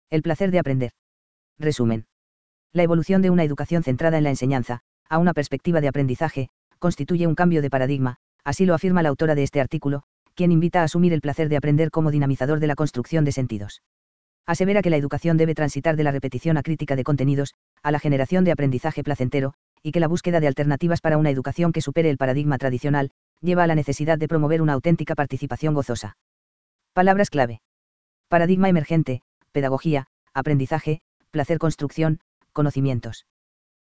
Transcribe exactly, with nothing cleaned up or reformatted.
El placer de aprender. Resumen. La evolución de una educación centrada en la enseñanza, a una perspectiva de aprendizaje, constituye un cambio de paradigma, así lo afirma la autora de este artículo, quien invita a asumir el placer de aprender como dinamizador de la construcción de sentidos. Asevera que la educación debe transitar de la repetición acrítica de contenidos, a la generación de aprendizaje placentero, y que la búsqueda de alternativas para una educación que supere el paradigma tradicional, lleva a la necesidad de promover una auténtica participación gozosa. Palabras clave. Paradigma emergente, pedagogía, aprendizaje, placer, construcción, conocimientos.